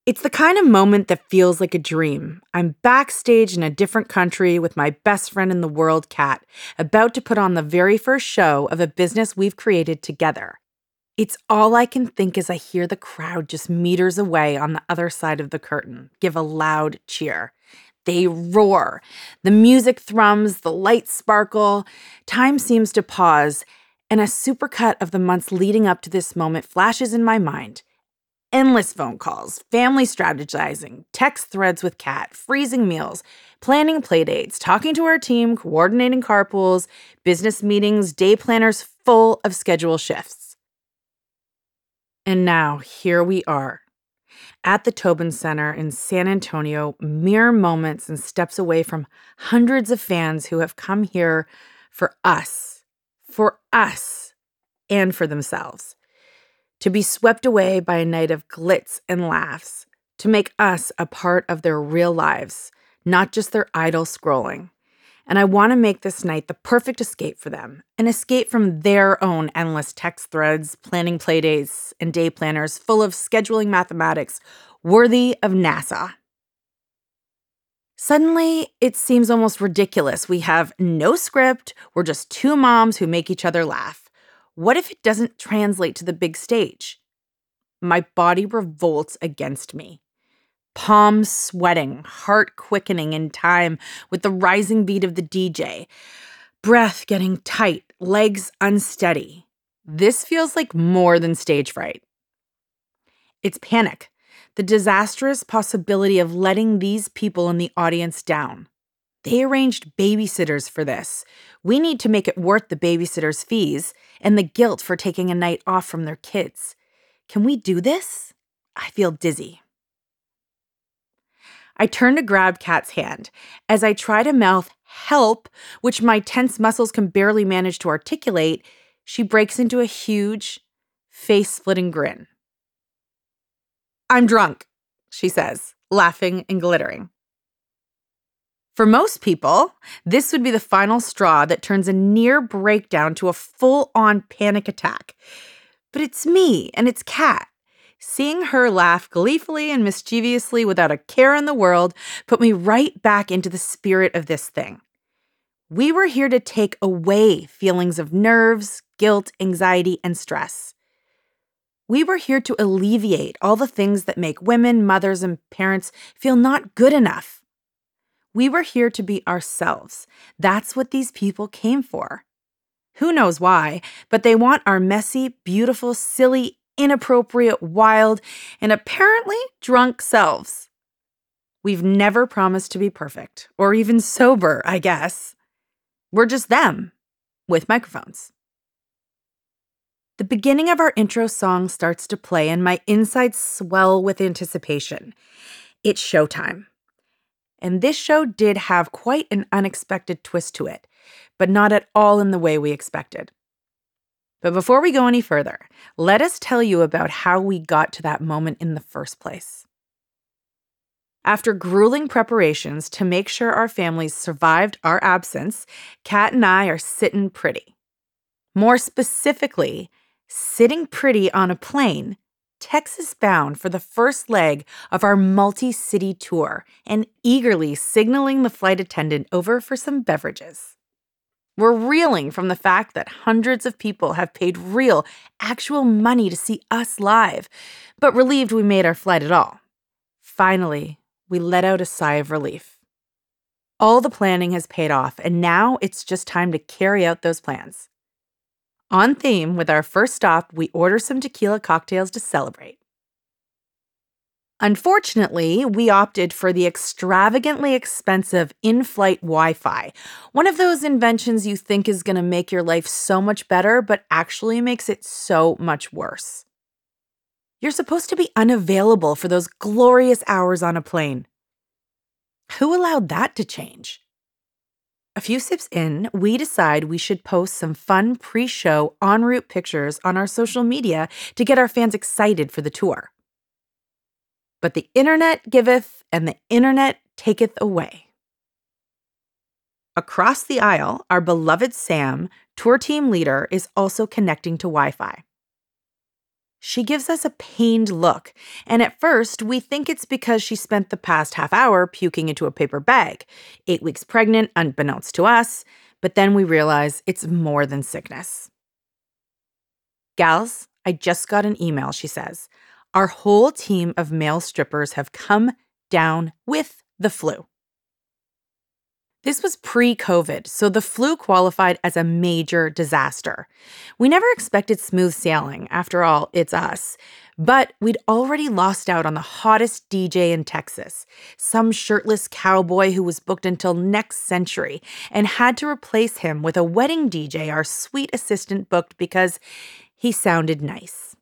It's the kind of moment that feels like a dream. I'm backstage in a different country with my best friend in the world, Kat, about to put on the very first show of a business we've created together. It's all I can think as I hear the crowd just meters away on the other side of the curtain give a loud cheer. They roar. The music thrums, the lights sparkle. Time seems to pause, and a supercut of the months leading up to this moment flashes in my mind. Endless phone calls, family strategizing, text threads with Kat, freezing meals, planning playdates, talking to our team, coordinating carpools, business meetings, day planners full of schedule shifts. And now, here we are, at the Tobin Center in San Antonio, mere moments and steps away from hundreds of fans who have come here for us, and for themselves. To be swept away by a night of glitz and laughs, to make us a part of their real lives, not just their idle scrolling. And I want to make this night the perfect escape for them, an escape from their own endless text threads, planning playdates, and day planners full of scheduling mathematics worthy of NASA. Suddenly, it seems almost ridiculous. We have no script, we're just two moms who make each other laugh. What if it doesn't translate to the big stage? My body revolts against me. Palms sweating, heart quickening in time with the rising beat of the DJ. Breath getting tight, legs unsteady. This feels like more than stage fright. It's panic, the disastrous possibility of letting these people in the audience down. They arranged babysitters for this. We need to make it worth the babysitter's fees and the guilt for taking a night off from their kids. Can we do this? I feel dizzy. I turn to grab Kat's hand. As I try to mouth help, which my tense muscles can barely manage to articulate, she breaks into a huge, face-splitting grin. "I'm drunk," she says, laughing and glittering. For most people, this would be the final straw that turns a near breakdown to a full-on panic attack. But it's me, and it's Kat. Seeing her laugh gleefully and mischievously without a care in the world put me right back into the spirit of this thing. We were here to take away feelings of nerves, guilt, anxiety, and stress. We were here to alleviate all the things that make women, mothers, and parents feel not good enough. We were here to be ourselves. That's what these people came for. Who knows why, but they want our messy, beautiful, silly, inappropriate, wild, and apparently drunk selves. We've never promised to be perfect, or even sober, I guess. We're just them, with microphones. The beginning of our intro song starts to play, and my insides swell with anticipation. It's showtime. And this show did have quite an unexpected twist to it, but not at all in the way we expected. But before we go any further, let us tell you about how we got to that moment in the first place. After grueling preparations to make sure our families survived our absence, Kat and I are sitting pretty. More specifically, sitting pretty on a plane, Texas-bound for the first leg of our multi-city tour and eagerly signaling the flight attendant over for some beverages. We're reeling from the fact that hundreds of people have paid real, actual money to see us live, but relieved we made our flight at all. Finally, we let out a sigh of relief. All the planning has paid off, and now it's just time to carry out those plans. On theme, with our first stop, we order some tequila cocktails to celebrate. Unfortunately, we opted for the extravagantly expensive in-flight Wi-Fi, one of those inventions you think is going to make your life so much better, but actually makes it so much worse. You're supposed to be unavailable for those glorious hours on a plane. Who allowed that to change? A few sips in, we decide we should post some fun pre-show en route pictures on our social media to get our fans excited for the tour. But the internet giveth and the internet taketh away. Across the aisle, our beloved Sam, tour team leader, is also connecting to Wi-Fi. She gives us a pained look, and at first we think it's because she spent the past half hour puking into a paper bag, 8 weeks pregnant, unbeknownst to us, but then we realize it's more than sickness. Gals, I just got an email, she says. Our whole team of male strippers have come down with the flu. This was pre-COVID, so the flu qualified as a major disaster. We never expected smooth sailing. After all, it's us. But we'd already lost out on the hottest DJ in Texas, some shirtless cowboy who was booked until next century, and had to replace him with a wedding DJ our sweet assistant booked because he sounded nice.